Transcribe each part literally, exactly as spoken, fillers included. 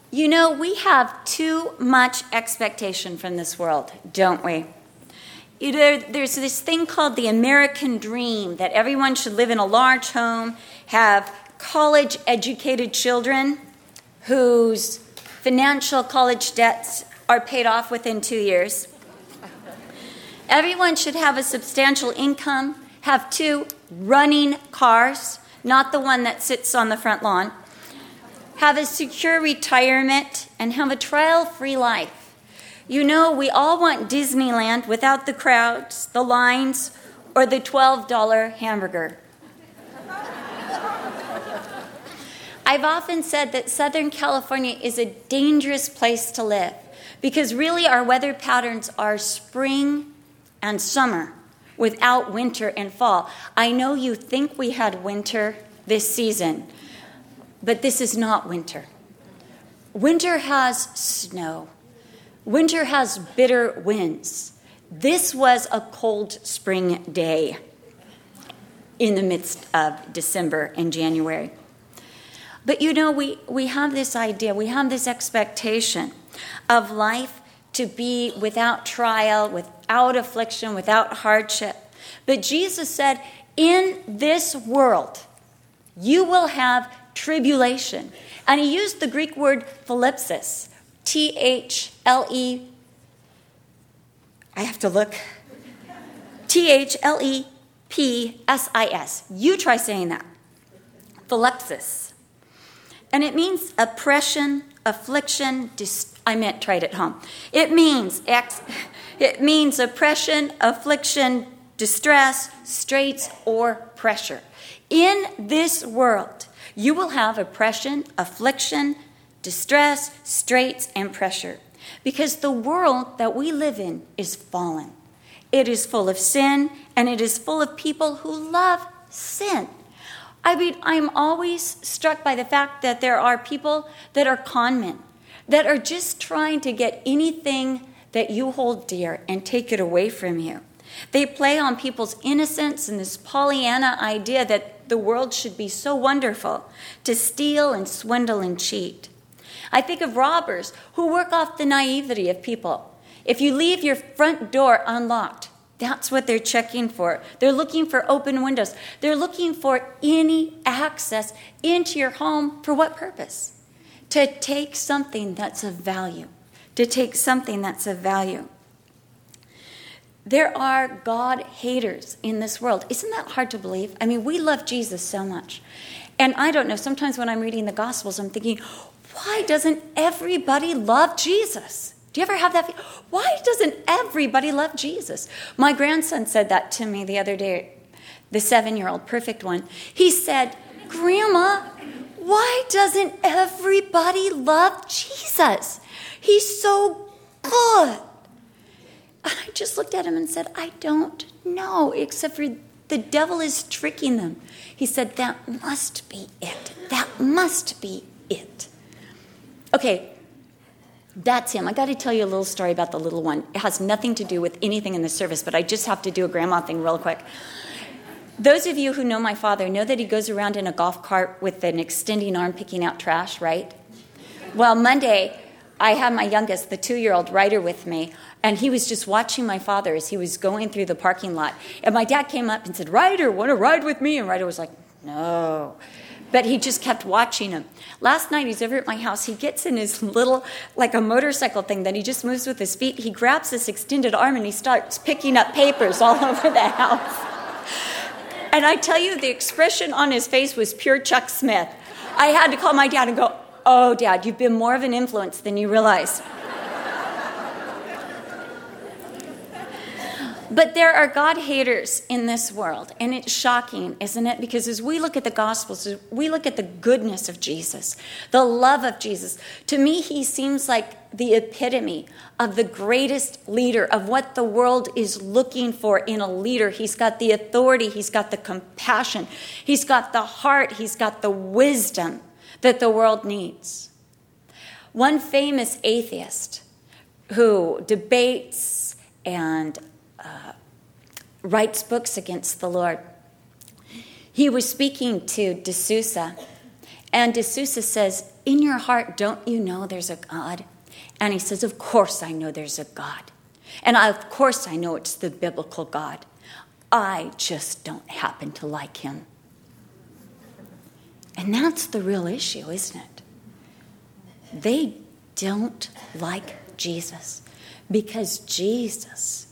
You know, we have too much expectation from this world, don't we? You know, there's this thing called the American dream, that everyone should live in a large home, have college-educated children whose financial college debts are paid off within two years. Everyone should have a substantial income, have two running cars, not the one that sits on the front lawn, have a secure retirement, and have a trial-free life. You know, we all want Disneyland without the crowds, the lines, or the twelve dollar hamburger. I've often said that Southern California is a dangerous place to live because really our weather patterns are spring and summer without winter and fall. I know you think we had winter this season, but this is not winter. Winter has snow. Winter has bitter winds. This was a cold spring day in the midst of December and January. But you know, we, we have this idea, we have this expectation of life to be without trial, without affliction, without hardship. But Jesus said, in this world, you will have tribulation. And he used the Greek word thlipsis, T H L E, I have to look, T H L E P S I S. You try saying that. Thlipsis. And it means oppression, affliction, dis- I meant try it at home. It means ex- it means oppression, affliction, distress, straits, or pressure. In this world, you will have oppression, affliction, distress, straits, and pressure. Because the world that we live in is fallen. It is full of sin, and it is full of people who love sin. I mean, I'm always struck by the fact that there are people that are con men, that are just trying to get anything that you hold dear and take it away from you. They play on people's innocence and this Pollyanna idea that the world should be so wonderful to steal and swindle and cheat. I think of robbers who work off the naivety of people. If you leave your front door unlocked, that's what they're checking for. They're looking for open windows. They're looking for any access into your home. For what purpose? To take something that's of value. To take something that's of value. There are God haters in this world. Isn't that hard to believe? I mean, we love Jesus so much. And I don't know, sometimes when I'm reading the Gospels, I'm thinking, why doesn't everybody love Jesus? Do you ever have that feeling? Why doesn't everybody love Jesus? My grandson said that to me the other day, the seven-year-old, perfect one. He said, Grandma, why doesn't everybody love Jesus? He's so good. And I just looked at him and said, I don't know, except for the devil is tricking them. He said, that must be it. That must be it. Okay, that's him. I got to tell you a little story about the little one. It has nothing to do with anything in the service, but I just have to do a grandma thing real quick. Those of you who know my father know that he goes around in a golf cart with an extending arm picking out trash, right? Well, Monday, I had my youngest, the two-year-old, Ryder, with me, and he was just watching my father as he was going through the parking lot. And my dad came up and said, Ryder, want to ride with me? And Ryder was like, no. But he just kept watching him. Last night, he's over at my house. He gets in his little, like a motorcycle thing that he just moves with his feet. He grabs this extended arm and he starts picking up papers all over the house. And I tell you, the expression on his face was pure Chuck Smith. I had to call my dad and go, oh, Dad, you've been more of an influence than you realize. But there are God haters in this world, and it's shocking, isn't it? Because as we look at the Gospels, as we look at the goodness of Jesus, the love of Jesus, to me he seems like the epitome of the greatest leader, of what the world is looking for in a leader. He's got the authority, he's got the compassion, he's got the heart, he's got the wisdom that the world needs. One famous atheist who debates and uh, writes books against the Lord, he was speaking to D'Souza, and D'Souza says, in your heart, don't you know there's a God? And he says, of course I know there's a God. And I, of course I know it's the biblical God. I just don't happen to like him. And that's the real issue, isn't it? They don't like Jesus because Jesus,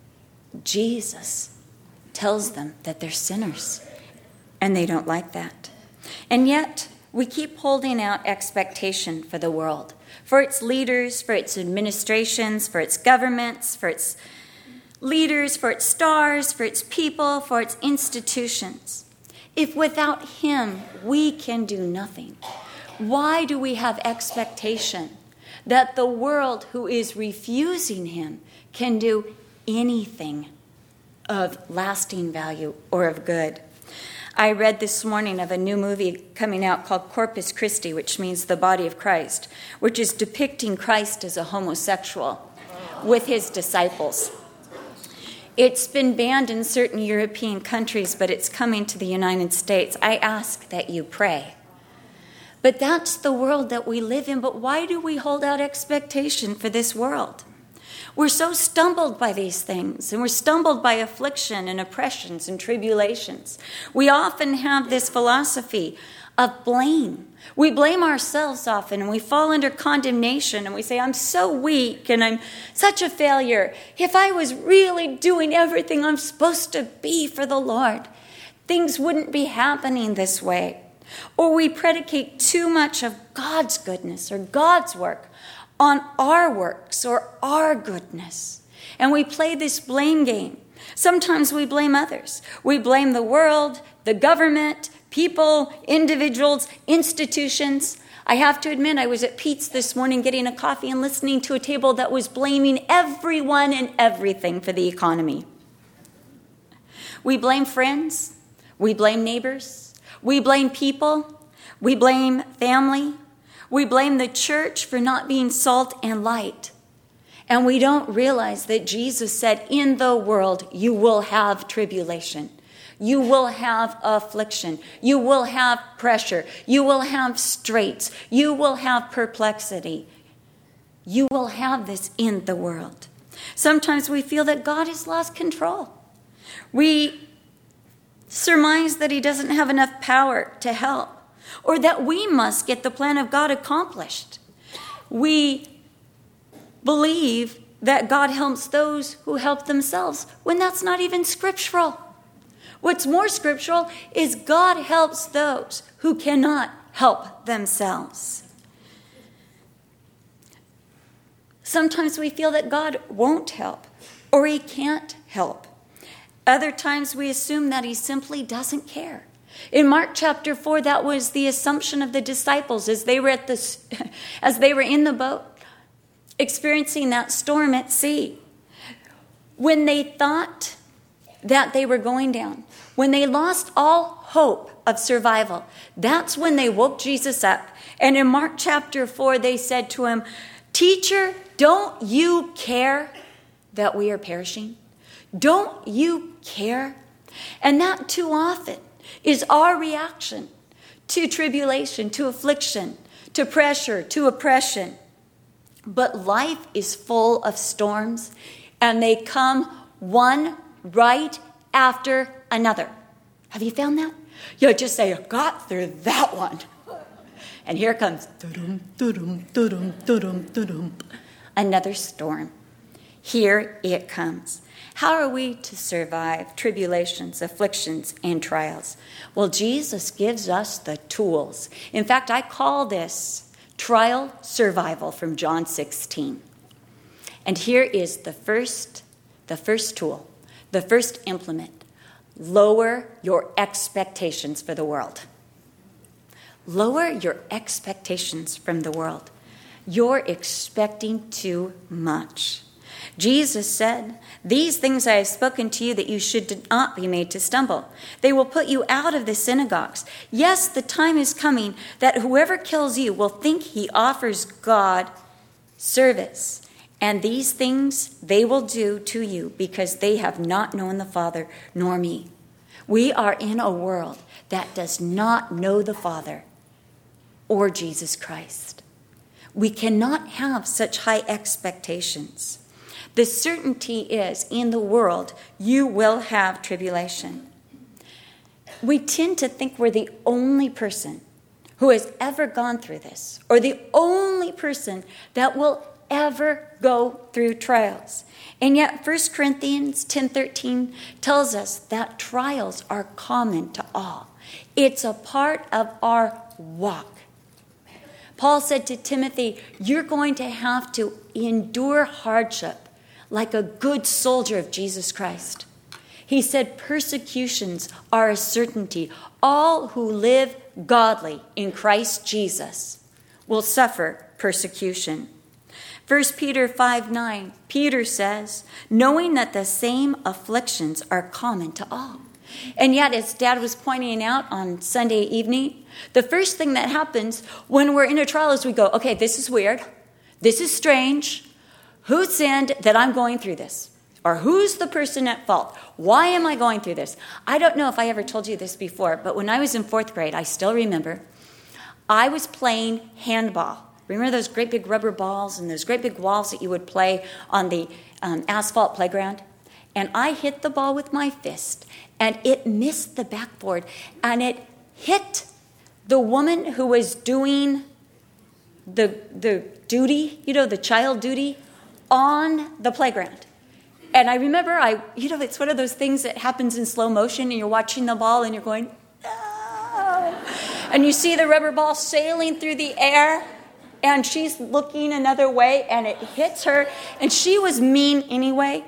Jesus tells them that they're sinners, and they don't like that. And yet, we keep holding out expectation for the world, for its leaders, for its administrations, for its governments, for its leaders, for its stars, for its people, for its institutions. If without him we can do nothing, why do we have expectation that the world who is refusing him can do anything of lasting value or of good? I read this morning of a new movie coming out called Corpus Christi, which means the body of Christ, which is depicting Christ as a homosexual with his disciples. It's been banned in certain European countries, but it's coming to the United States. I ask that you pray. But that's the world that we live in. But why do we hold out expectation for this world? We're so stumbled by these things, and we're stumbled by affliction and oppressions and tribulations. We often have this philosophy of blame. We blame ourselves often, and we fall under condemnation, and we say, I'm so weak, and I'm such a failure. If I was really doing everything I'm supposed to be for the Lord, things wouldn't be happening this way. Or we predicate too much of God's goodness or God's work on our works or our goodness. And we play this blame game. Sometimes we blame others. We blame the world, the government, people, individuals, institutions. I have to admit, I was at Pete's this morning getting a coffee and listening to a table that was blaming everyone and everything for the economy. We blame friends. We blame neighbors. We blame people. We blame family. We blame the church for not being salt and light. And we don't realize that Jesus said, in the world you will have tribulation. You will have affliction. You will have pressure. You will have straits. You will have perplexity. You will have this in the world. Sometimes we feel that God has lost control. We surmise that he doesn't have enough power to help, or that we must get the plan of God accomplished. We believe that God helps those who help themselves, when that's not even scriptural. What's more scriptural is God helps those who cannot help themselves. Sometimes we feel that God won't help, or he can't help. Other times we assume that he simply doesn't care. In Mark chapter four, that was the assumption of the disciples as they were at the, as they were in the boat, experiencing that storm at sea. When they thought that they were going down, when they lost all hope of survival, that's when they woke Jesus up. And in Mark chapter four, they said to him, "Teacher, don't you care that we are perishing? Don't you care?" And that too often is our reaction to tribulation, to affliction, to pressure, to oppression. But life is full of storms, and they come one right after another. Have you found that? You just say, I got through that one. And here comes dum, dum, dum, dum, dum, another storm. Here it comes. How are we to survive tribulations, afflictions, and trials? Well, Jesus gives us the tools. In fact, I call this trial survival from John sixteen. And here is the first, the first tool, the first implement. Lower your expectations for the world. Lower your expectations from the world. You're expecting too much. Jesus said, "These things I have spoken to you, that you should not be made to stumble. They will put you out of the synagogues. Yes, the time is coming that whoever kills you will think he offers God service. And these things they will do to you because they have not known the Father nor me." We are in a world that does not know the Father. or Jesus Christ. We cannot have such high expectations. The certainty is, in the world, you will have tribulation. We tend to think we're the only person who has ever gone through this, or the only person that will ever go through trials. And yet First Corinthians ten thirteen tells us that trials are common to all. It's a part of our walk. Paul said to Timothy, you're going to have to endure hardship like a good soldier of Jesus Christ. He said persecutions are a certainty. All who live godly in Christ Jesus will suffer persecution. First Peter five nine, Peter says, knowing that the same afflictions are common to all. And yet, as Dad was pointing out on Sunday evening, the first thing that happens when we're in a trial is we go, okay, this is weird. This is strange. Who sinned that I'm going through this? Or who's the person at fault? Why am I going through this? I don't know if I ever told you this before, but when I was in fourth grade, I still remember, I was playing handball. Remember those great big rubber balls and those great big walls that you would play on the um, asphalt playground? And I hit the ball with my fist, and it missed the backboard, and it hit the woman who was doing the the duty, you know, the child duty, on the playground. And I remember, I, you know, it's one of those things that happens in slow motion, and you're watching the ball, and you're going, no. And you see the rubber ball sailing through the air, and she's looking another way, and it hits her, and she was mean anyway.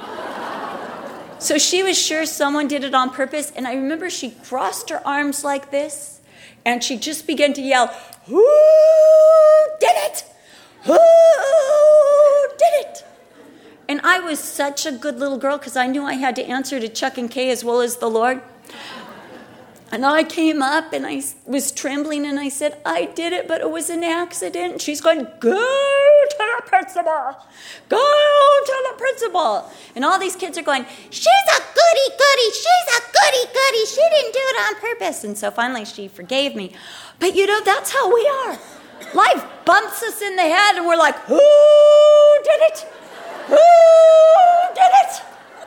So she was sure someone did it on purpose, and I remember she crossed her arms like this, and she just began to yell, who did it? Who did it? And I was such a good little girl because I knew I had to answer to Chuck and Kay as well as the Lord. And I came up and I was trembling and I said, I did it, but it was an accident. And she's going, go to the principal. Go to the principal. And all these kids are going, she's a goody goody. She's a goody goody. She didn't do it on purpose. And so finally she forgave me. But you know, that's how we are. Life bumps us in the head and we're like, who did it? Who did it?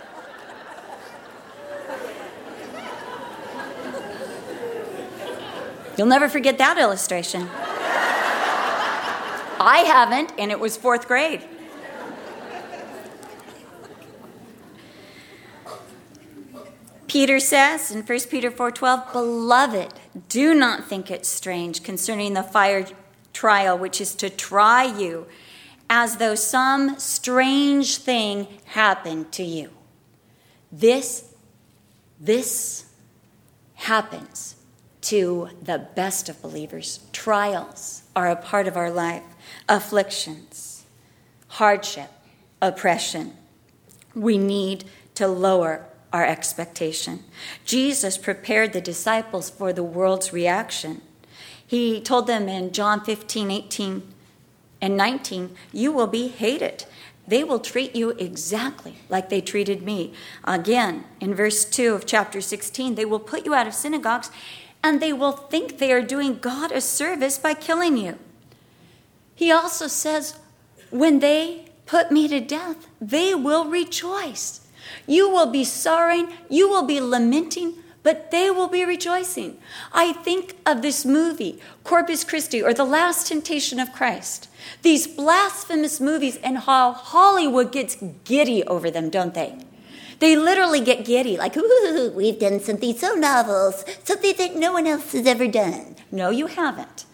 You'll never forget that illustration. I haven't, and it was fourth grade. Peter says in First Peter four twelve, beloved, do not think it strange concerning the fire trial, which is to try you, as though some strange thing happened to you. This, this happens to the best of believers. Trials are a part of our life. Afflictions, hardship, oppression. We need to lower our expectation. Jesus prepared the disciples for the world's reaction. He told them in John fifteen, eighteen, and nineteen, you will be hated. They will treat you exactly like they treated me. Again, in verse two of chapter sixteen, they will put you out of synagogues and they will think they are doing God a service by killing you. He also says, when they put me to death, they will rejoice. You will be sorrowing, you will be lamenting, but they will be rejoicing. I think of this movie, Corpus Christi, or The Last Temptation of Christ. These blasphemous movies, and how Hollywood gets giddy over them, don't they? They literally get giddy, like, ooh, we've done something so novel, something that no one else has ever done. No, you haven't.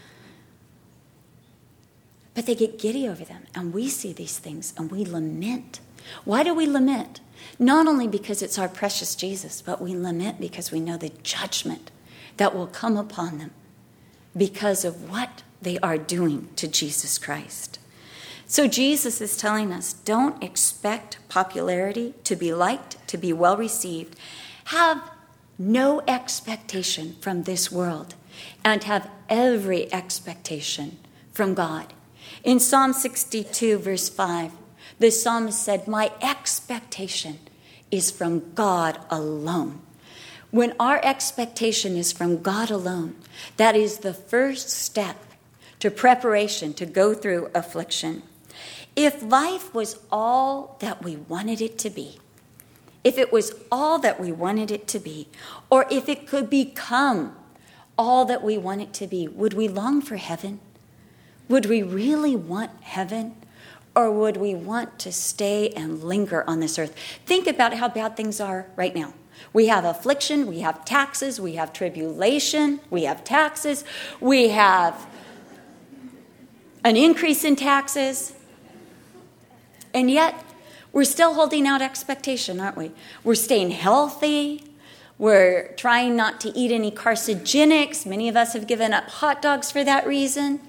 But they get giddy over them, and we see these things, and we lament. Why do we lament? Not only because it's our precious Jesus, but we lament because we know the judgment that will come upon them because of what they are doing to Jesus Christ. So Jesus is telling us, don't expect popularity, to be liked, to be well received. Have no expectation from this world and have every expectation from God. In Psalm sixty-two, verse five, the psalmist said, my expectation is from God alone. When our expectation is from God alone, that is the first step to preparation to go through affliction. If life was all that we wanted it to be, if it was all that we wanted it to be, or if it could become all that we want it to be, would we long for heaven? Would we really want heaven? Or would we want to stay and linger on this earth? Think about how bad things are right now. We have affliction, we have taxes, we have tribulation, we have taxes, we have an increase in taxes. And yet, we're still holding out expectation, aren't we? We're staying healthy. We're trying not to eat any carcinogenics. Many of us have given up hot dogs for that reason.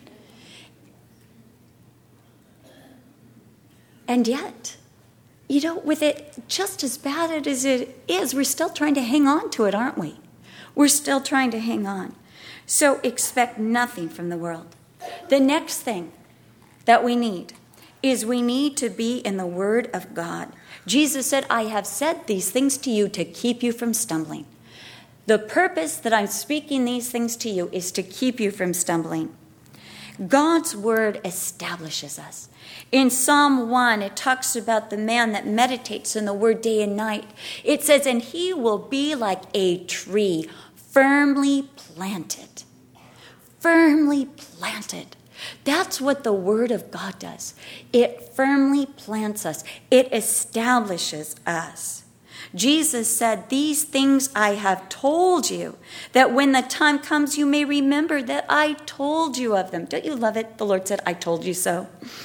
And yet, you know, with it just as bad as it is, we're still trying to hang on to it, aren't we? We're still trying to hang on. So expect nothing from the world. The next thing that we need is we need to be in the Word of God. Jesus said, I have said these things to you to keep you from stumbling. The purpose that I'm speaking these things to you is to keep you from stumbling. God's Word establishes us. In Psalm one, it talks about the man that meditates in the Word day and night. It says, and he will be like a tree firmly planted. Firmly planted. That's what the Word of God does. It firmly plants us. It establishes us. Jesus said, these things I have told you, that when the time comes you may remember that I told you of them. Don't you love it? The Lord said, I told you so.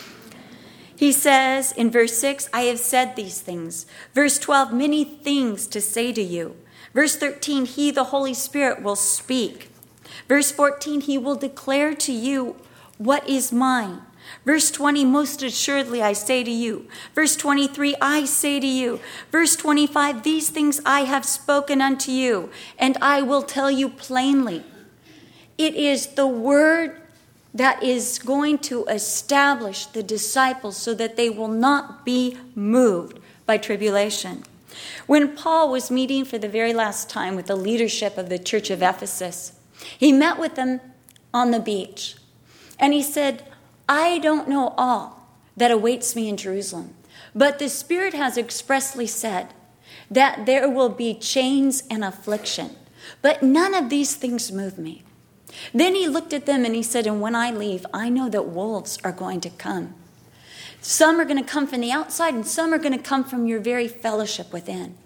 He says in verse six, I have said these things. Verse twelve, many things to say to you. Verse thirteen, he, the Holy Spirit, will speak. Verse fourteen, he will declare to you what is mine. Verse twenty, most assuredly I say to you. Verse twenty-three, I say to you. Verse twenty-five, these things I have spoken unto you, and I will tell you plainly. It is the word that is going to establish the disciples so that they will not be moved by tribulation. When Paul was meeting for the very last time with the leadership of the church of Ephesus, he met with them on the beach. And he said, I don't know all that awaits me in Jerusalem, but the Spirit has expressly said that there will be chains and affliction, but none of these things move me. Then he looked at them and he said, and when I leave, I know that wolves are going to come. Some are going to come from the outside and some are going to come from your very fellowship within.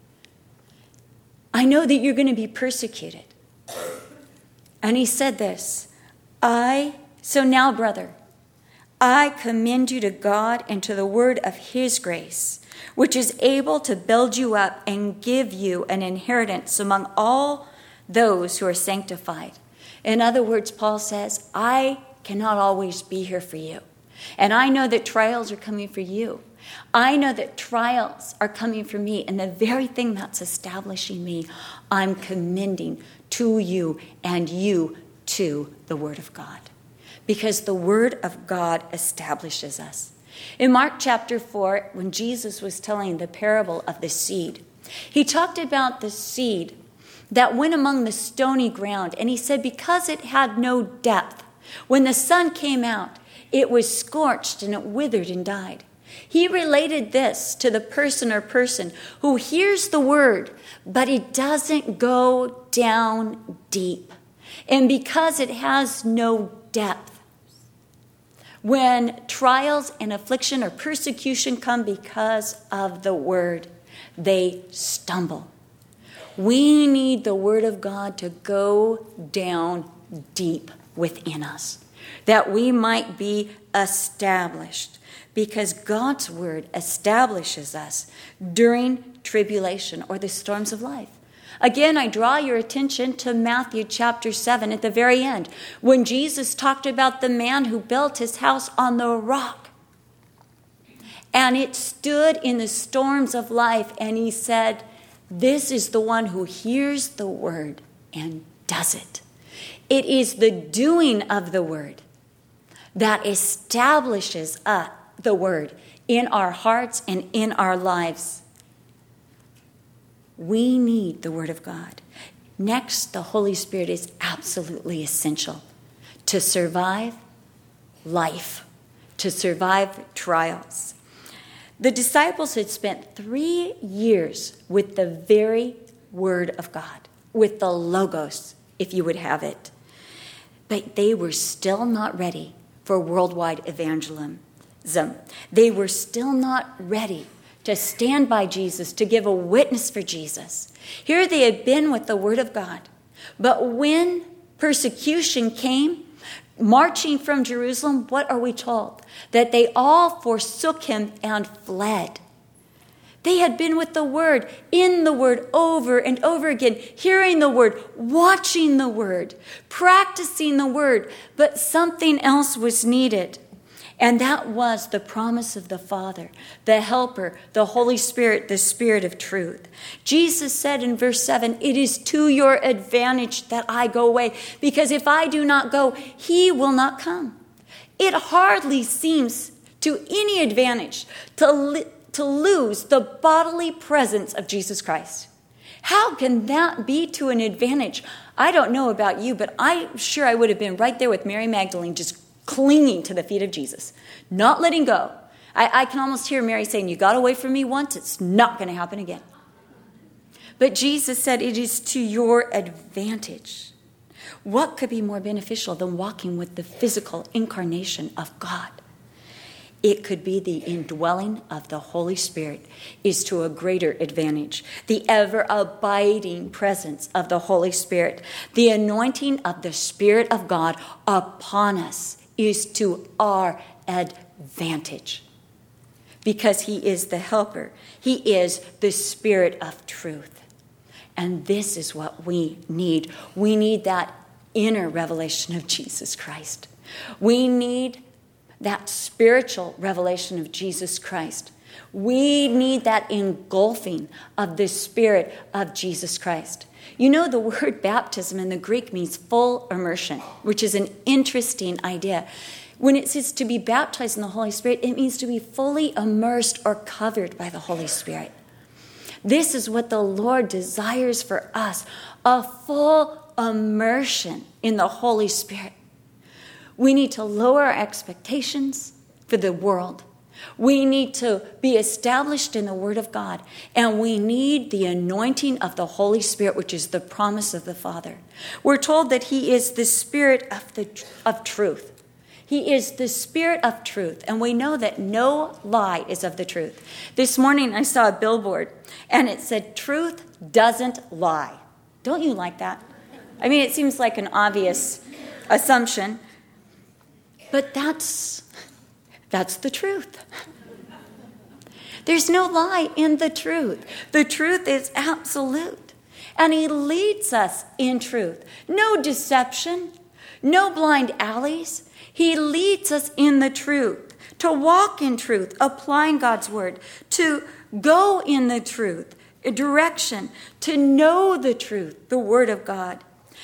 I know that you're going to be persecuted. And he said this, I So now, brother, I commend you to God and to the word of his grace, which is able to build you up and give you an inheritance among all those who are sanctified. In other words, Paul says, I cannot always be here for you. And I know that trials are coming for you. I know that trials are coming for me. And the very thing that's establishing me, I'm commending to you and you to the word of God. Because the word of God establishes us. In Mark chapter four, when Jesus was telling the parable of the seed, he talked about the seed that went among the stony ground. And he said because it had no depth, when the sun came out, it was scorched and it withered and died. He related this to the person or person who hears the word, but it doesn't go down deep. And because it has no depth, when trials and affliction or persecution come because of the word, they stumble. We need the word of God to go down deep within us, that we might be established, because God's word establishes us during tribulation or the storms of life. Again, I draw your attention to Matthew chapter seven at the very end, when Jesus talked about the man who built his house on the rock. And it stood in the storms of life, and he said, this is the one who hears the word and does it. It is the doing of the word that establishes uh, the word in our hearts and in our lives. We need the Word of God. Next, the Holy Spirit is absolutely essential to survive life, to survive trials. The disciples had spent three years with the very Word of God, with the Logos, if you would have it. But they were still not ready for worldwide evangelism. They were still not ready to stand by Jesus, to give a witness for Jesus. Here they had been with the Word of God. But when persecution came, marching from Jerusalem, what are we told? That they all forsook him and fled. They had been with the Word, in the Word, over and over again, hearing the Word, watching the Word, practicing the Word, but something else was needed. And that was the promise of the Father, the Helper, the Holy Spirit, the Spirit of truth. Jesus said in verse seven, "It is to your advantage that I go away, because if I do not go, he will not come." It hardly seems to any advantage to, li- to lose the bodily presence of Jesus Christ. How can that be to an advantage? I don't know about you, but I'm sure I would have been right there with Mary Magdalene, just clinging to the feet of Jesus, not letting go. I, I can almost hear Mary saying, "You got away from me once, it's not going to happen again." But Jesus said, "It is to your advantage." What could be more beneficial than walking with the physical incarnation of God? It could be the indwelling of the Holy Spirit is to a greater advantage. The ever-abiding presence of the Holy Spirit, the anointing of the Spirit of God upon us is to our advantage. Because he is the helper. He is the Spirit of truth. And this is what we need. We need that inner revelation of Jesus Christ. We need that spiritual revelation of Jesus Christ. We need that engulfing of the Spirit of Jesus Christ. You know, the word baptism in the Greek means full immersion, which is an interesting idea. When it says to be baptized in the Holy Spirit, it means to be fully immersed or covered by the Holy Spirit. This is what the Lord desires for us, a full immersion in the Holy Spirit. We need to lower our expectations for the world. We need to be established in the Word of God. And we need the anointing of the Holy Spirit, which is the promise of the Father. We're told that he is the Spirit of, the, of truth. He is the Spirit of truth. And we know that no lie is of the truth. This morning I saw a billboard and it said, "Truth doesn't lie." Don't you like that? I mean, it seems like an obvious assumption. But that's, that's the truth. There's no lie in the truth. The truth is absolute. And he leads us in truth. No deception, no blind alleys. He leads us in the truth, to walk in truth, applying God's word, to go in the truth, a direction, to know the truth, the word of God.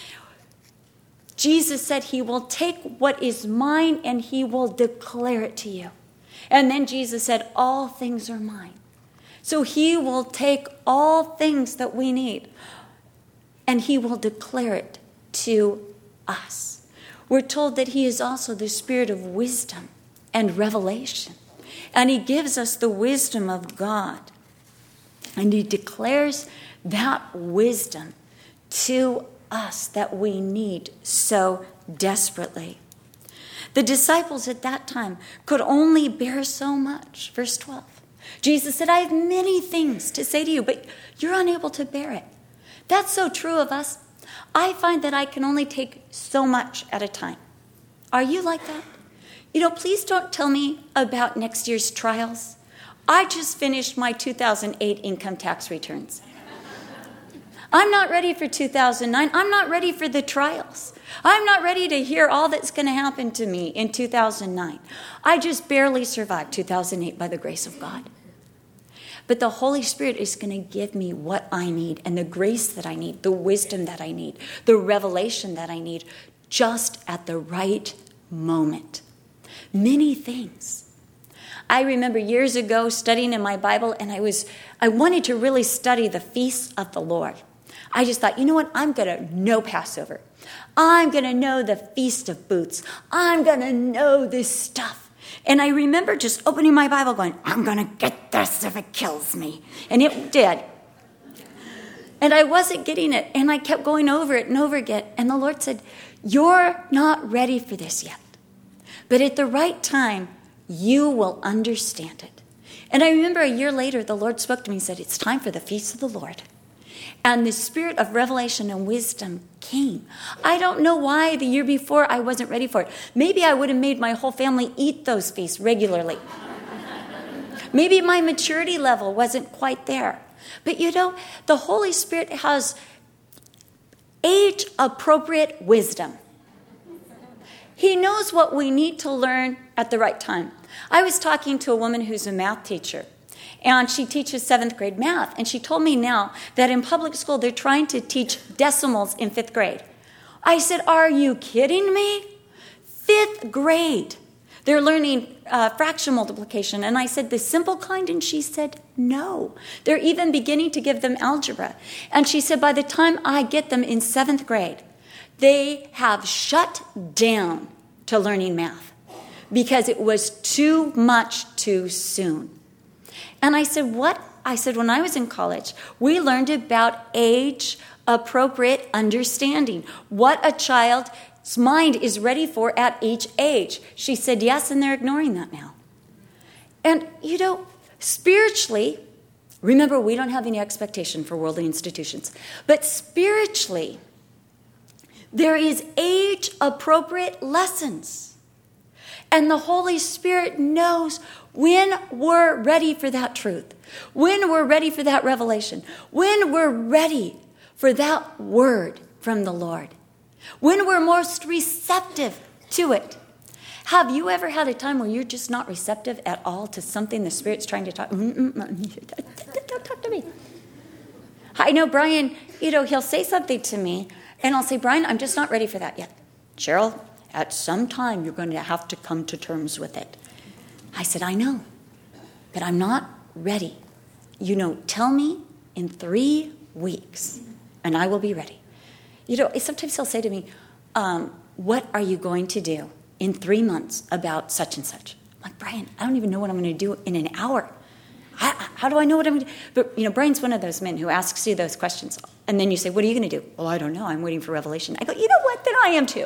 Jesus said he will take what is mine and he will declare it to you. And then Jesus said, all things are mine. So he will take all things that we need and he will declare it to us. We're told that he is also the Spirit of wisdom and revelation. And he gives us the wisdom of God. And he declares that wisdom to us that we need so desperately. The disciples at that time could only bear so much. Verse twelve. Jesus said, "I have many things to say to you, but you're unable to bear it." That's so true of us. I find that I can only take so much at a time. Are you like that? You know, please don't tell me about next year's trials. I just finished my two thousand eight income tax returns. I'm not ready for two thousand nine. I'm not ready for the trials. I'm not ready to hear all that's going to happen to me in two thousand nine. I just barely survived two thousand eight by the grace of God. But the Holy Spirit is going to give me what I need and the grace that I need, the wisdom that I need, the revelation that I need, just at the right moment. Many things. I remember years ago studying in my Bible, and I was I wanted to really study the feasts of the Lord. I just thought, you know what? I'm going to know Passover. I'm going to know the Feast of Booths. I'm going to know this stuff. And I remember just opening my Bible going, I'm going to get this if it kills me. And it did. And I wasn't getting it. And I kept going over it and over again. And the Lord said, you're not ready for this yet. But at the right time, you will understand it. And I remember a year later, the Lord spoke to me and said, it's time for the feast of the Lord. And the spirit of revelation and wisdom came. I don't know why the year before I wasn't ready for it. Maybe I would have made my whole family eat those feasts regularly. Maybe my maturity level wasn't quite there. But you know, the Holy Spirit has age-appropriate wisdom. He knows what we need to learn at the right time. I was talking to a woman who's a math teacher, and she teaches seventh grade math. And she told me now that in public school, they're trying to teach decimals in fifth grade. I said, are you kidding me? Fifth grade. They're learning uh, fraction multiplication. And I said, the simple kind? And she said, no. They're even beginning to give them algebra. And she said, by the time I get them in seventh grade, they have shut down to learning math because it was too much too soon. And I said, what? I said, when I was in college, we learned about age-appropriate understanding, what a child's mind is ready for at each age. She said, yes, and they're ignoring that now. And, you know, spiritually, remember, we don't have any expectation for worldly institutions, but spiritually, there is age-appropriate lessons. And the Holy Spirit knows when we're ready for that truth, when we're ready for that revelation, when we're ready for that word from the Lord, when we're most receptive to it. Have you ever had a time where you're just not receptive at all to something the Spirit's trying to talk? Don't talk to me. I know Brian, you know, he'll say something to me, and I'll say, Brian, I'm just not ready for that yet. Cheryl, at some time you're going to have to come to terms with it. I said, I know, but I'm not ready. You know, tell me in three weeks, and I will be ready. You know, sometimes he'll say to me, um, what are you going to do in three months about such and such? I'm like, Brian, I don't even know what I'm going to do in an hour. How, how do I know what I'm going to do? But, you know, Brian's one of those men who asks you those questions. And then you say, what are you going to do? Well, I don't know. I'm waiting for revelation. I go, you know what? Then I am too.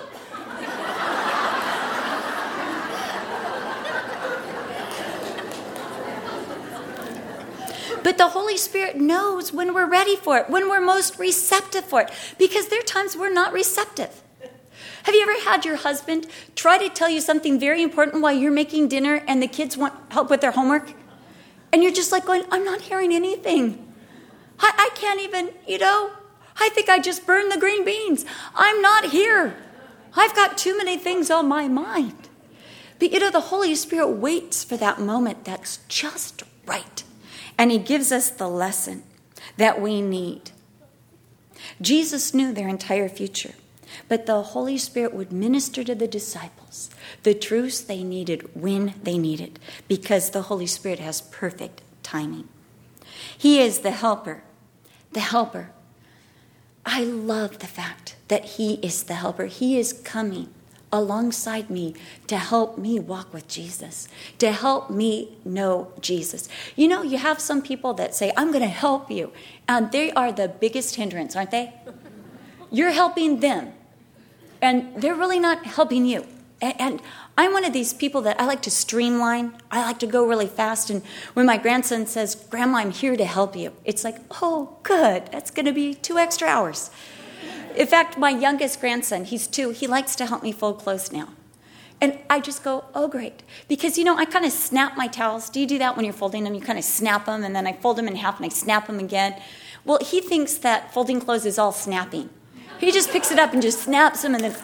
But the Holy Spirit knows when we're ready for it, when we're most receptive for it, because there are times we're not receptive. Have you ever had your husband try to tell you something very important while you're making dinner and the kids want help with their homework? And you're just like going, I'm not hearing anything. I, I can't even, you know, I think I just burned the green beans. I'm not here. I've got too many things on my mind. But, you know, the Holy Spirit waits for that moment that's just right. And he gives us the lesson that we need. Jesus knew their entire future, but the Holy Spirit would minister to the disciples the truths they needed when they needed, because the Holy Spirit has perfect timing. He is the helper, the helper. I love the fact that he is the helper. He is coming alongside me to help me walk with Jesus, to help me know Jesus. You know, you have some people that say, I'm going to help you, and they are the biggest hindrance, aren't they? You're helping them, and they're really not helping you. And, and I'm one of these people that I like to streamline. I like to go really fast, and when my grandson says, Grandma, I'm here to help you, it's like, oh, good. That's going to be two extra hours. In fact, my youngest grandson, he's two, he likes to help me fold clothes now. And I just go, oh, great. Because, you know, I kind of snap my towels. Do you do that when you're folding them? You kind of snap them, and then I fold them in half, and I snap them again. Well, he thinks that folding clothes is all snapping. He just picks it up and just snaps them, and then...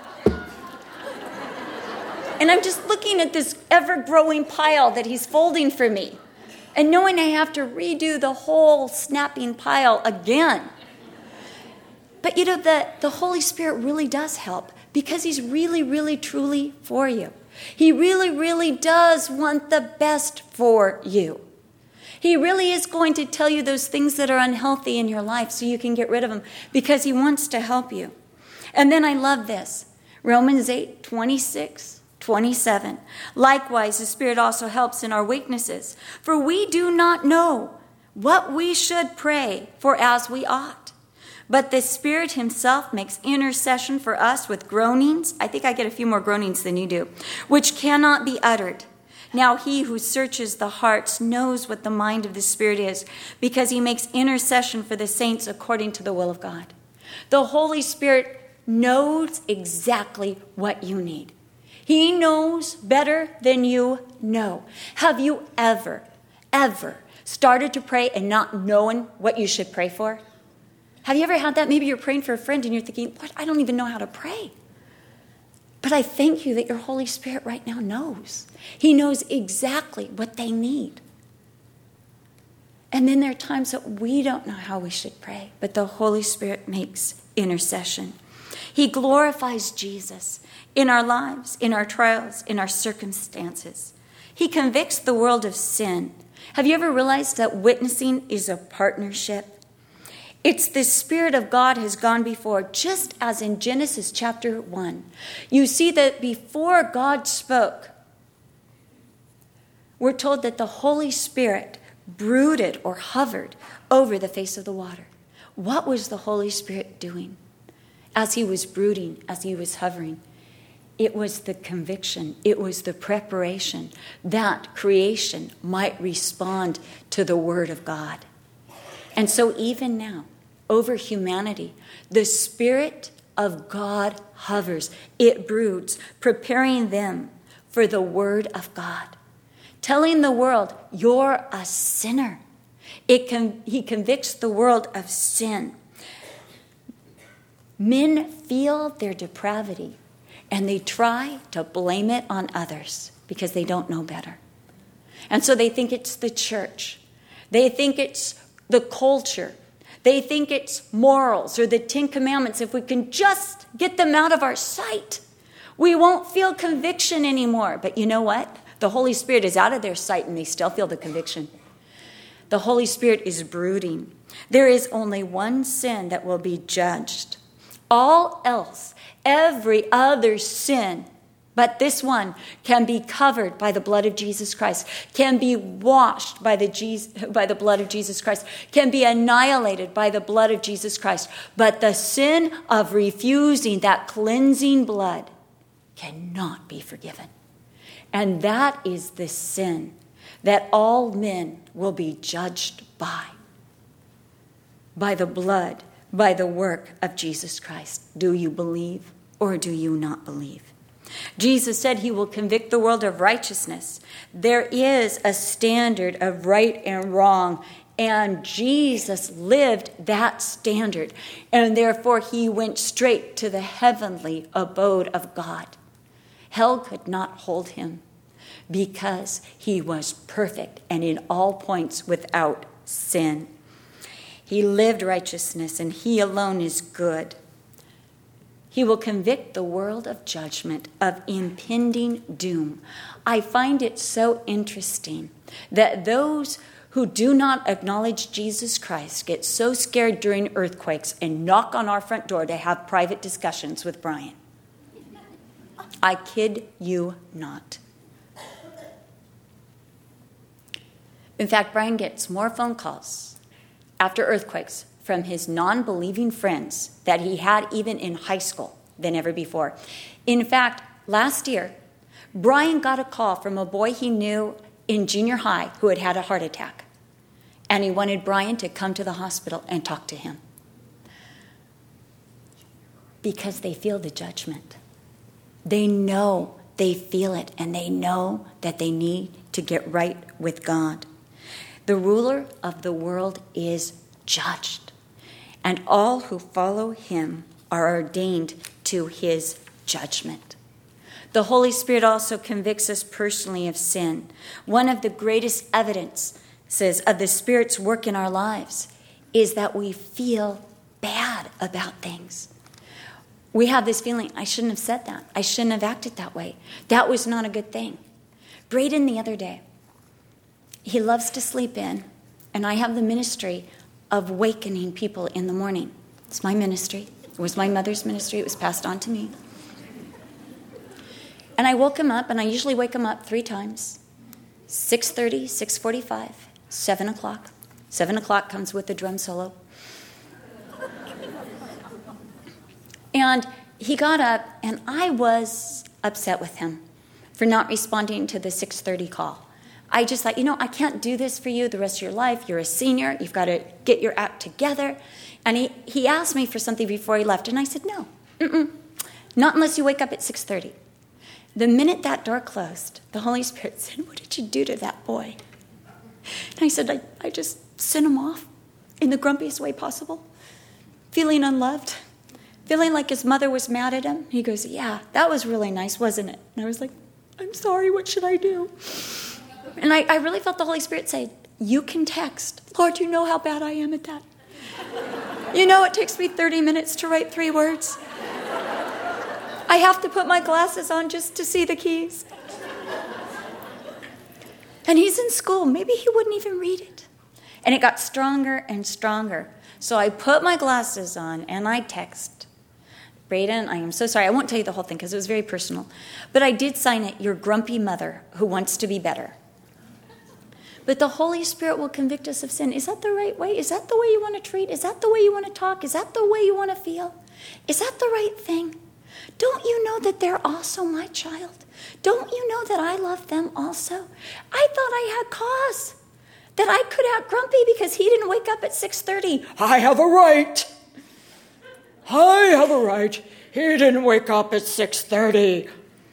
And I'm just looking at this ever-growing pile that he's folding for me, and knowing I have to redo the whole snapping pile again. But, you know, the, the Holy Spirit really does help because he's really, really, truly for you. He really, really does want the best for you. He really is going to tell you those things that are unhealthy in your life so you can get rid of them because he wants to help you. And then I love this. Romans eight, twenty-six, twenty-seven. Likewise, the Spirit also helps in our weaknesses, for we do not know what we should pray for as we ought. But the Spirit himself makes intercession for us with groanings. I think I get a few more groanings than you do, which cannot be uttered. Now he who searches the hearts knows what the mind of the Spirit is, because he makes intercession for the saints according to the will of God. The Holy Spirit knows exactly what you need. He knows better than you know. Have you ever, ever started to pray and not knowing what you should pray for? Have you ever had that? Maybe you're praying for a friend and you're thinking, Lord, I don't even know how to pray. But I thank you that your Holy Spirit right now knows. He knows exactly what they need. And then there are times that we don't know how we should pray, but the Holy Spirit makes intercession. He glorifies Jesus in our lives, in our trials, in our circumstances. He convicts the world of sin. Have you ever realized that witnessing is a partnership? It's the Spirit of God has gone before, just as in Genesis chapter one. You see that before God spoke, we're told that the Holy Spirit brooded or hovered over the face of the water. What was the Holy Spirit doing as he was brooding, as he was hovering? It was the conviction, it was the preparation that creation might respond to the Word of God. And so even now, over humanity, the Spirit of God hovers. It broods, preparing them for the Word of God. Telling the world, you're a sinner. It con- he convicts the world of sin. Men feel their depravity, and they try to blame it on others because they don't know better. And so they think it's the church. They think it's the culture. They think it's morals or the Ten Commandments. If we can just get them out of our sight, we won't feel conviction anymore. But you know what? The Holy Spirit is out of their sight and they still feel the conviction. The Holy Spirit is brooding. There is only one sin that will be judged. All else, every other sin, but this one can be covered by the blood of Jesus Christ, can be washed by the, Jesus, by the blood of Jesus Christ, can be annihilated by the blood of Jesus Christ. But the sin of refusing that cleansing blood cannot be forgiven. And that is the sin that all men will be judged by. By the blood, by the work of Jesus Christ. Do you believe or do you not believe? Jesus said he will convict the world of righteousness. There is a standard of right and wrong, and Jesus lived that standard, and therefore he went straight to the heavenly abode of God. Hell could not hold him because he was perfect and in all points without sin. He lived righteousness, and he alone is good. He will convict the world of judgment, of impending doom. I find it so interesting that those who do not acknowledge Jesus Christ get so scared during earthquakes and knock on our front door to have private discussions with Brian. I kid you not. In fact, Brian gets more phone calls after earthquakes from his non-believing friends that he had even in high school than ever before. In fact, last year, Brian got a call from a boy he knew in junior high who had had a heart attack. And he wanted Brian to come to the hospital and talk to him. Because they feel the judgment. They know, they feel it, and they know that they need to get right with God. The ruler of the world is judged, and all who follow him are ordained to his judgment. The Holy Spirit also convicts us personally of sin. One of the greatest evidences of the Spirit's work in our lives is that we feel bad about things. we have this feeling, I shouldn't have said that. I shouldn't have acted that way. That was not a good thing. Braden the other day, he loves to sleep in, and I have the ministry of wakening people in the morning. It's my ministry. It was my mother's ministry. It was passed on to me. And I woke him up, and I usually wake him up three times. six thirty, six forty-five, seven o'clock. seven o'clock comes with the drum solo. And he got up, and I was upset with him for not responding to the six thirty call. I just thought, you know, I can't do this for you the rest of your life. You're a senior. You've got to get your act together. And he, he asked me for something before he left, and I said, no, mm-mm, not unless you wake up at six thirty. The minute that door closed, the Holy Spirit said, what did you do to that boy? And I said, I, I just sent him off in the grumpiest way possible, feeling unloved, feeling like his mother was mad at him. He goes, yeah, that was really nice, wasn't it? And I was like, I'm sorry, what should I do? And I, I really felt the Holy Spirit say, you can text. Lord, you know how bad I am at that. You know it takes me thirty minutes to write three words. I have to put my glasses on just to see the keys. And he's in school. Maybe he wouldn't even read it. And it got stronger and stronger. So I put my glasses on and I text. Braden, I am so sorry. I won't tell you the whole thing because it was very personal. But I did sign it, your grumpy mother who wants to be better. But the Holy Spirit will convict us of sin. Is that the right way? Is that the way you want to treat? Is that the way you want to talk? Is that the way you want to feel? Is that the right thing? Don't you know that they're also my child? Don't you know that I love them also? I thought I had cause, that I could act grumpy because he didn't wake up at six thirty. I have a right. I have a right. He didn't wake up at six thirty.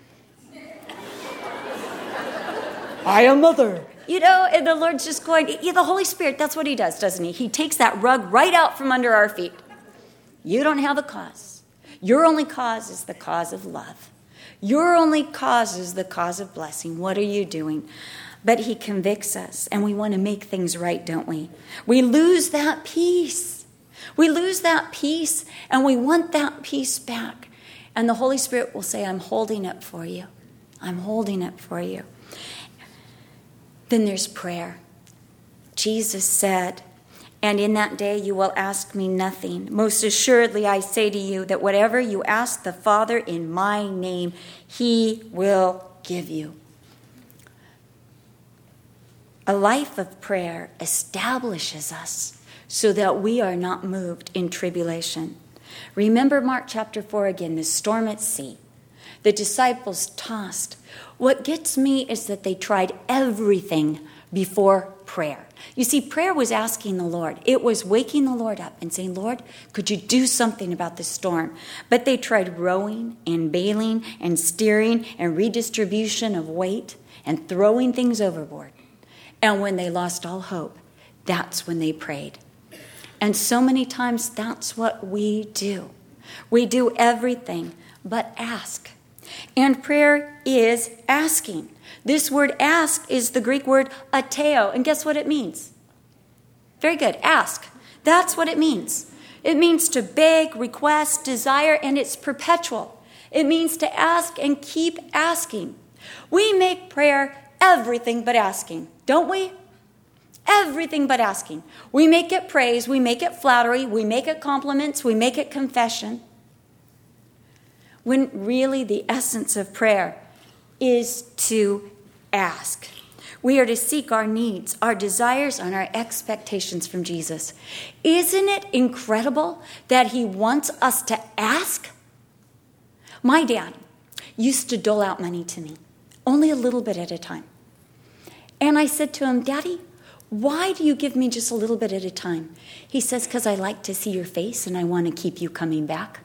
I am mother. You know, and the Lord's just going, yeah, the Holy Spirit, that's what he does, doesn't he? He takes that rug right out from under our feet. You don't have a cause. Your only cause is the cause of love. Your only cause is the cause of blessing. What are you doing? But he convicts us, and we want to make things right, don't we? We lose that peace. We lose that peace, and we want that peace back. And the Holy Spirit will say, I'm holding it for you. I'm holding it for you. Then there's prayer. Jesus said, and in that day you will ask me nothing. Most assuredly I say to you that whatever you ask the Father in my name, he will give you. A life of prayer establishes us so that we are not moved in tribulation. Remember Mark chapter four again, the storm at sea. The disciples tossed. What gets me is that they tried everything before prayer. You see, prayer was asking the Lord. It was waking the Lord up and saying, Lord, could you do something about this storm? But they tried rowing and bailing and steering and redistribution of weight and throwing things overboard. And when they lost all hope, that's when they prayed. And so many times that's what we do. We do everything but ask. And prayer is asking. This word ask is the Greek word ateo. And guess what it means? Very good. Ask. That's what it means. It means to beg, request, desire, and it's perpetual. It means to ask and keep asking. We make prayer everything but asking, don't we? Everything but asking. We make it praise. We make it flattery. We make it compliments. We make it confession. When really the essence of prayer is to ask. We are to seek our needs, our desires, and our expectations from Jesus. Isn't it incredible that he wants us to ask? My dad used to dole out money to me, only a little bit at a time. And I said to him, Daddy, why do you give me just a little bit at a time? He says, because I like to see your face and I want to keep you coming back.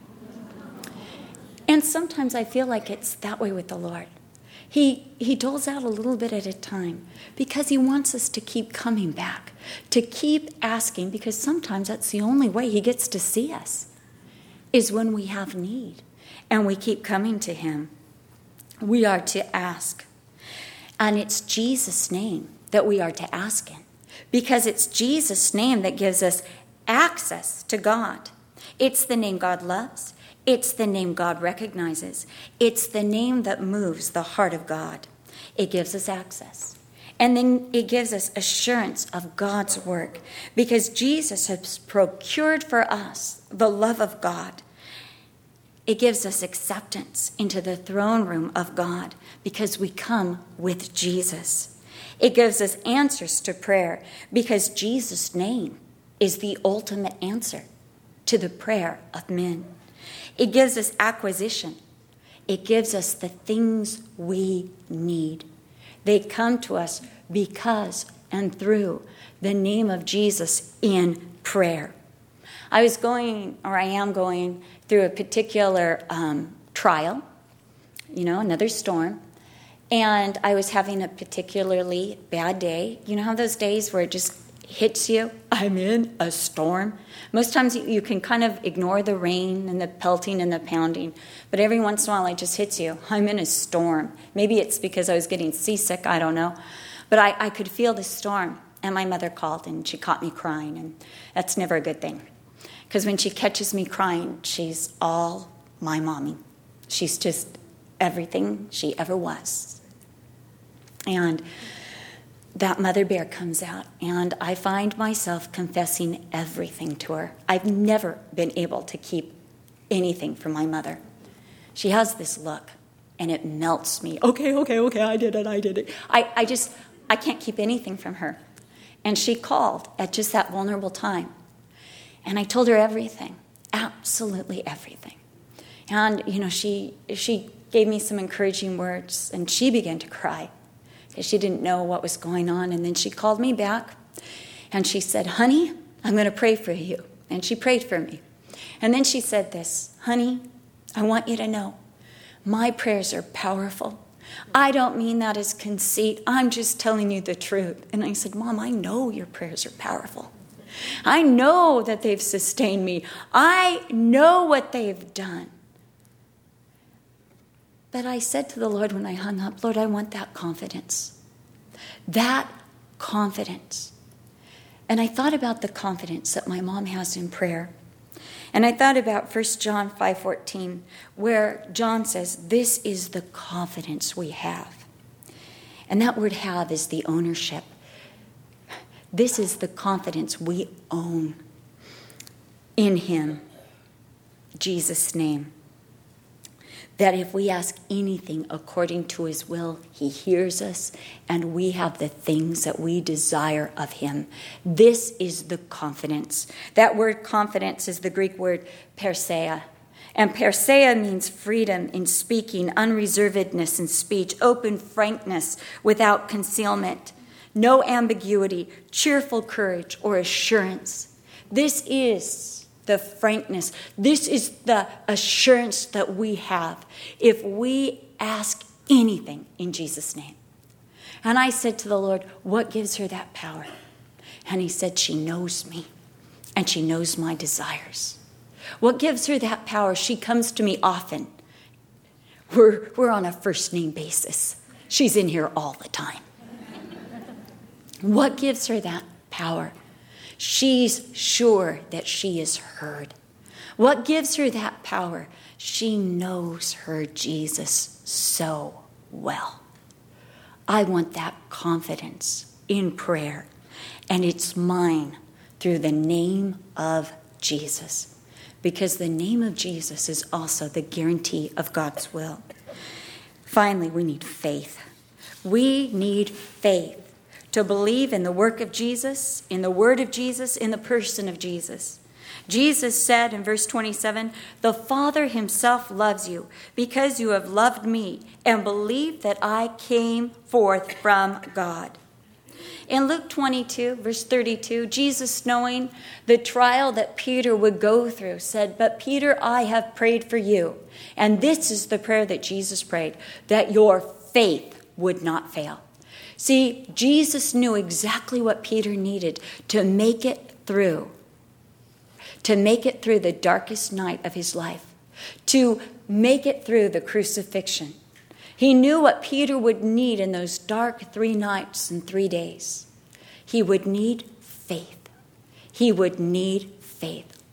And sometimes I feel like it's that way with the Lord. He, he doles out a little bit at a time because he wants us to keep coming back, to keep asking, because sometimes that's the only way he gets to see us, is when we have need and we keep coming to him. We are to ask. And it's Jesus' name that we are to ask in, because it's Jesus' name that gives us access to God. It's the name God loves. It's the name God recognizes. It's the name that moves the heart of God. It gives us access. And then it gives us assurance of God's work, because Jesus has procured for us the love of God. It gives us acceptance into the throne room of God because we come with Jesus. It gives us answers to prayer because Jesus' name is the ultimate answer to the prayer of men. It gives us acquisition. It gives us the things we need. They come to us because and through the name of Jesus in prayer. I was going, or I am going, through a particular um, trial, you know, another storm, and I was having a particularly bad day. You know how those days where it just hits you? I'm in a storm. Most times you, you can kind of ignore the rain and the pelting and the pounding, but every once in a while it just hits you. I'm in a storm. Maybe it's because I was getting seasick, I don't know. But I, I could feel the storm, and my mother called, and she caught me crying, and that's never a good thing. Because when she catches me crying, she's all my mommy. She's just everything she ever was. And that mother bear comes out, and I find myself confessing everything to her. I've never been able to keep anything from my mother. She has this look, and it melts me. Okay, okay, okay, I did it, I did it. I, I just, I can't keep anything from her. And she called at just that vulnerable time. And I told her everything, absolutely everything. And, you know, she she gave me some encouraging words, and she began to cry because she didn't know what was going on. And then she called me back, and she said, honey, I'm going to pray for you. And she prayed for me. And then she said this, honey, I want you to know my prayers are powerful. I don't mean that as conceit. I'm just telling you the truth. And I said, Mom, I know your prayers are powerful. I know that they've sustained me. I know what they've done. But I said to the Lord when I hung up, Lord, I want that confidence. That confidence. And I thought about the confidence that my mom has in prayer. And I thought about First John five fourteen, where John says, this is the confidence we have. And that word have is the ownership. This is the confidence we own in him, Jesus' name. That if we ask anything according to his will, he hears us, and we have the things that we desire of him. This is the confidence. That word confidence is the Greek word perseia. And perseia means freedom in speaking, unreservedness in speech, open frankness without concealment. No ambiguity, cheerful courage, or assurance. This is the frankness. This is the assurance that we have if we ask anything in Jesus' name. And I said to the Lord, what gives her that power? And he said, she knows me, and she knows my desires. What gives her that power? She comes to me often. We're, we're on a first name basis. She's in here all the time. What gives her that power? She's sure that she is heard. What gives her that power? She knows her Jesus so well. I want that confidence in prayer, and it's mine through the name of Jesus, because the name of Jesus is also the guarantee of God's will. Finally, we need faith. We need faith to believe in the work of Jesus, in the word of Jesus, in the person of Jesus. Jesus said in verse twenty-seven, the Father himself loves you because you have loved me and believed that I came forth from God. In Luke twenty-two, verse thirty-two, Jesus, knowing the trial that Peter would go through, said, but Peter, I have prayed for you. And this is the prayer that Jesus prayed, that your faith would not fail. See, Jesus knew exactly what Peter needed to make it through, to make it through the darkest night of his life, to make it through the crucifixion. He knew what Peter would need in those dark three nights and three days. He would need faith. He would need faith.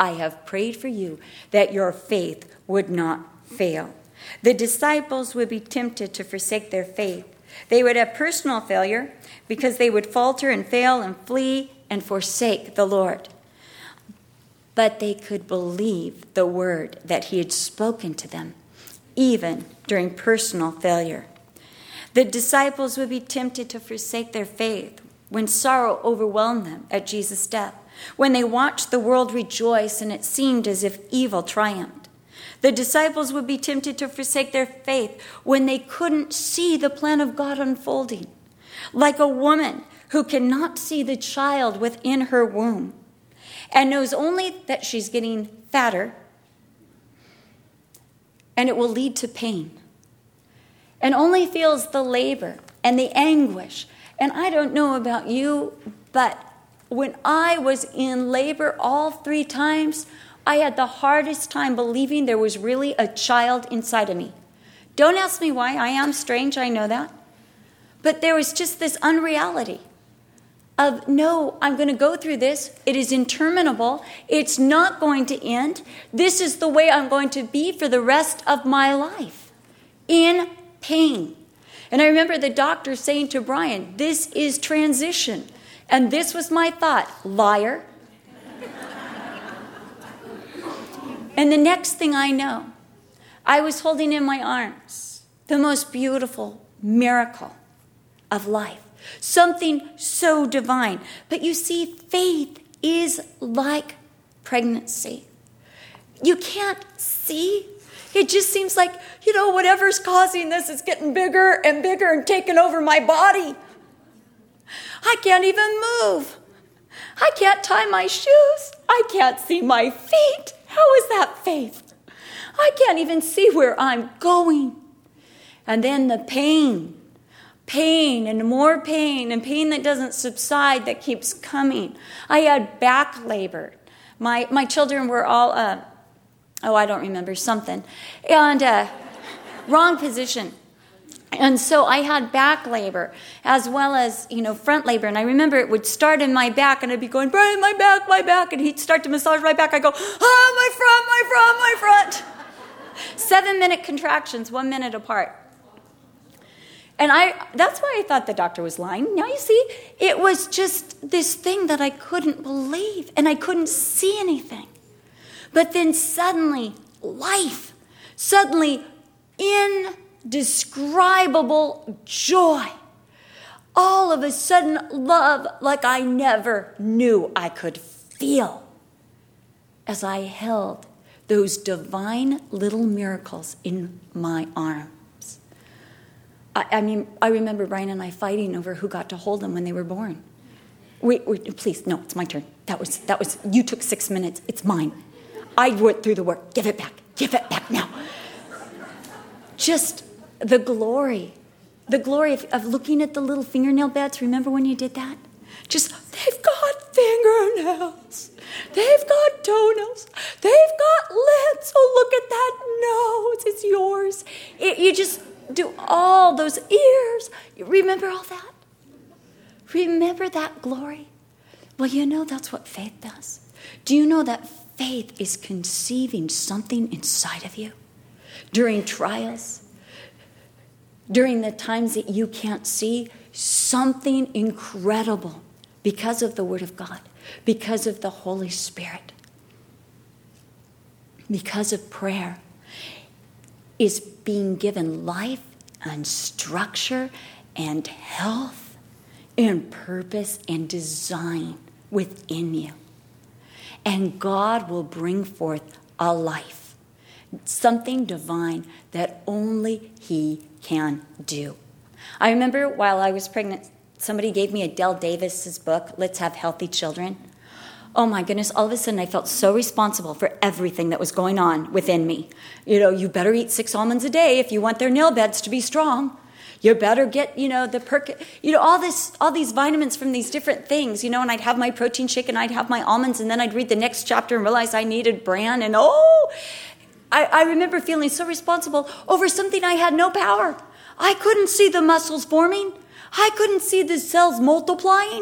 I have prayed for you that your faith would not fail. The disciples would be tempted to forsake their faith. They would have personal failure because they would falter and fail and flee and forsake the Lord. But they could believe the word that he had spoken to them, even during personal failure. The disciples would be tempted to forsake their faith when sorrow overwhelmed them at Jesus' death, when they watched the world rejoice and it seemed as if evil triumphed. The disciples would be tempted to forsake their faith when they couldn't see the plan of God unfolding, like a woman who cannot see the child within her womb and knows only that she's getting fatter and it will lead to pain, and only feels the labor and the anguish. And I don't know about you, but when I was in labor all three times, I had the hardest time believing there was really a child inside of me. Don't ask me why. I am strange, I know that. But there was just this unreality of, no, I'm going to go through this. It is interminable. It's not going to end. This is the way I'm going to be for the rest of my life, in pain. And I remember the doctor saying to Brian, this is transition. And this was my thought, liar. And the next thing I know, I was holding in my arms the most beautiful miracle of life. Something so divine. But you see, faith is like pregnancy. You can't see. It just seems like, you know, whatever's causing this is getting bigger and bigger and taking over my body. I can't even move. I can't tie my shoes. I can't see my feet. How is that faith? I can't even see where I'm going. And then the pain, pain and more pain and pain that doesn't subside, that keeps coming. I had back labor. My my children were all, uh, oh, I don't remember, something. And uh, wrong position. And so I had back labor as well as, you know, front labor. And I remember it would start in my back and I'd be going, Brian, my back, my back. And he'd start to massage my back. I go, ah, my front, my front, my front. Seven minute contractions, one minute apart. And I that's why I thought the doctor was lying. Now you see, it was just this thing that I couldn't believe and I couldn't see anything. But then suddenly, life, suddenly indescribable joy. All of a sudden, love like I never knew I could feel as I held those divine little miracles in my arms. I, I mean, I remember Brian and I fighting over who got to hold them when they were born. Wait, wait, please, no, it's my turn. That was, that was, you took six minutes. It's mine. I went through the work. Give it back. Give it back now. Just the glory, the glory of, of looking at the little fingernail beds. Remember when you did that? Just, they've got fingernails. They've got toenails. They've got lips. Oh, look at that nose. It's yours. It, you just do all those ears. You remember all that? Remember that glory? Well, you know that's what faith does. Do you know that faith is conceiving something inside of you during trials, during the times that you can't see? Something incredible because of the Word of God, because of the Holy Spirit, because of prayer, is being given life and structure and health and purpose and design within you. And God will bring forth a life, something divine that only He can do. I remember while I was pregnant, somebody gave me Adele Davis's book, Let's Have Healthy Children. Oh my goodness, all of a sudden I felt so responsible for everything that was going on within me. You know, you better eat six almonds a day if you want their nail beds to be strong. You better get, you know, the perk, you know, all this, all these vitamins from these different things, you know, and I'd have my protein shake and I'd have my almonds and then I'd read the next chapter and realize I needed bran and oh, I, I remember feeling so responsible over something I had no power. I couldn't see the muscles forming. I couldn't see the cells multiplying.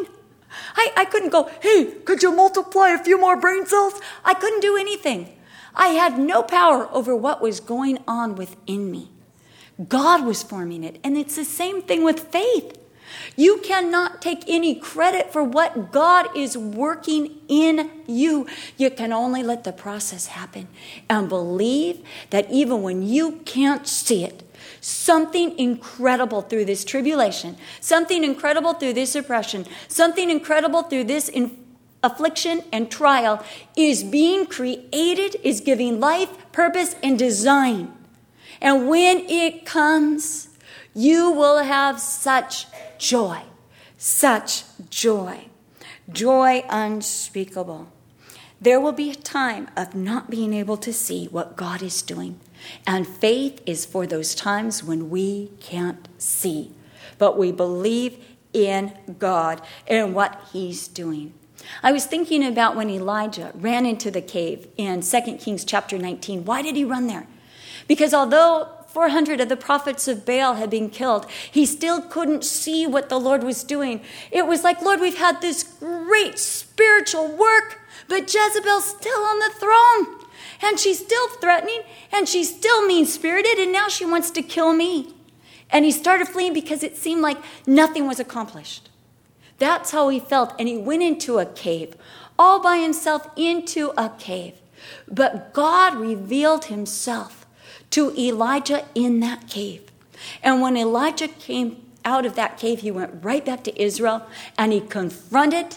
I, I couldn't go, hey, could you multiply a few more brain cells? I couldn't do anything. I had no power over what was going on within me. God was forming it. And it's the same thing with faith. You cannot take any credit for what God is working in you. You can only let the process happen and believe that even when you can't see it, something incredible through this tribulation, something incredible through this oppression, something incredible through this in- affliction and trial is being created, is giving life, purpose, and design. And when it comes, you will have such joy, such joy, joy unspeakable. There will be a time of not being able to see what God is doing. And faith is for those times when we can't see, but we believe in God and what he's doing. I was thinking about when Elijah ran into the cave in Second Kings chapter nineteen. Why did he run there? Because although four hundred of the prophets of Baal had been killed, he still couldn't see what the Lord was doing. It was like, Lord, we've had this great spiritual work, but Jezebel's still on the throne. And she's still threatening, and she's still mean-spirited, and now she wants to kill me. And he started fleeing because it seemed like nothing was accomplished. That's how he felt, and he went into a cave, all by himself into a cave. But God revealed himself to Elijah in that cave. And when Elijah came out of that cave, he went right back to Israel, and he confronted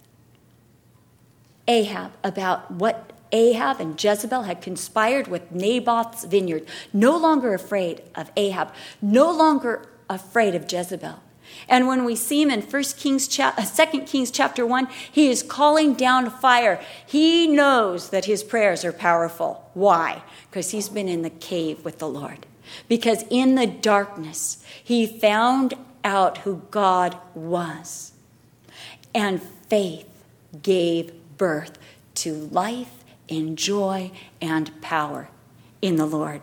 Ahab about what Ahab and Jezebel had conspired with Naboth's vineyard. No longer afraid of Ahab, no longer afraid of Jezebel. And when we see him in First Kings, Second Kings chapter one, he is calling down fire. He knows that his prayers are powerful. Why? Because he's been in the cave with the Lord. Because in the darkness, he found out who God was. And faith gave birth to life and joy and power in the Lord.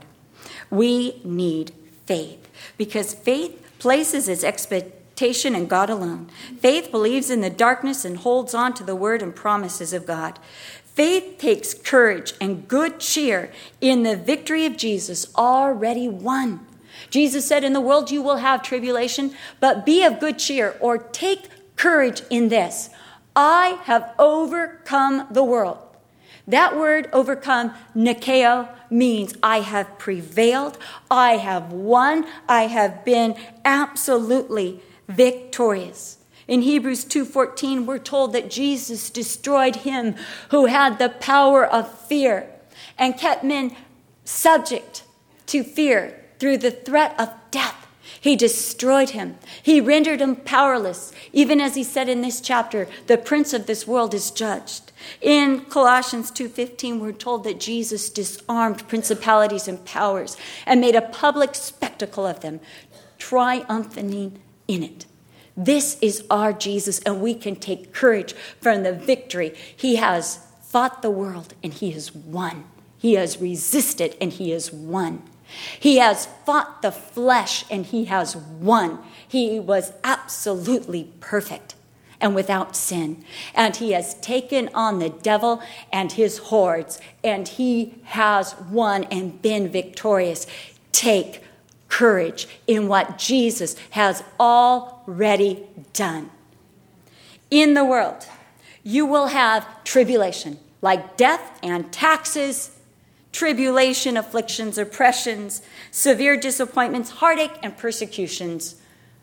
We need faith because faith places its expectation in God alone. Faith believes in the darkness and holds on to the word and promises of God. Faith takes courage and good cheer in the victory of Jesus already won. Jesus said, in the world you will have tribulation, but be of good cheer, or take courage in this. I have overcome the world. That word overcome, nikeo, means I have prevailed, I have won, I have been absolutely victorious. In Hebrews two fourteen, we're told that Jesus destroyed him who had the power of fear and kept men subject to fear through the threat of death. He destroyed him. He rendered him powerless. Even as he said in this chapter, the prince of this world is judged. In Colossians two fifteen, we're told that Jesus disarmed principalities and powers and made a public spectacle of them, triumphing in it. This is our Jesus, and we can take courage from the victory. He has fought the world, and he has won. He has resisted, and he has won. He has fought the flesh, and he has won. He was absolutely perfect and without sin. And he has taken on the devil and his hordes, and he has won and been victorious. Take courage in what Jesus has already done. In the world, you will have tribulation, like death and taxes, tribulation, afflictions, oppressions, severe disappointments, heartache, and persecutions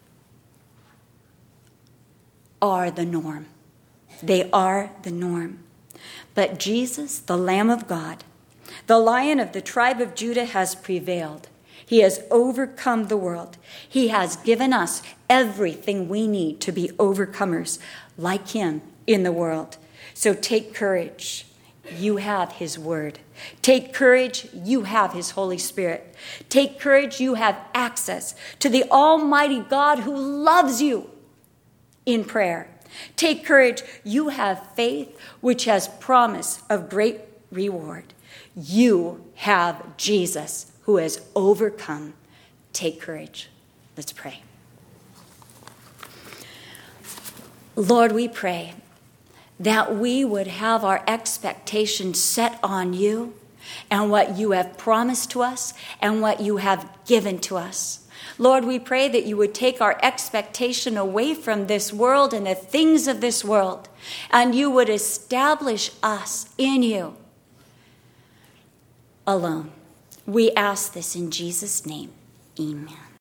are the norm. They are the norm. But Jesus, the Lamb of God, the Lion of the tribe of Judah, has prevailed. He has overcome the world. He has given us everything we need to be overcomers like him in the world. So take courage. You have his word. Take courage. You have his Holy Spirit. Take courage. You have access to the Almighty God who loves you in prayer. Take courage. You have faith, which has promise of great reward. You have Jesus, who has overcome. Take courage. Let's pray. Lord, we pray that we would have our expectations set on you and what you have promised to us and what you have given to us. Lord, we pray that you would take our expectation away from this world and the things of this world, and you would establish us in you alone. We ask this in Jesus' name. Amen.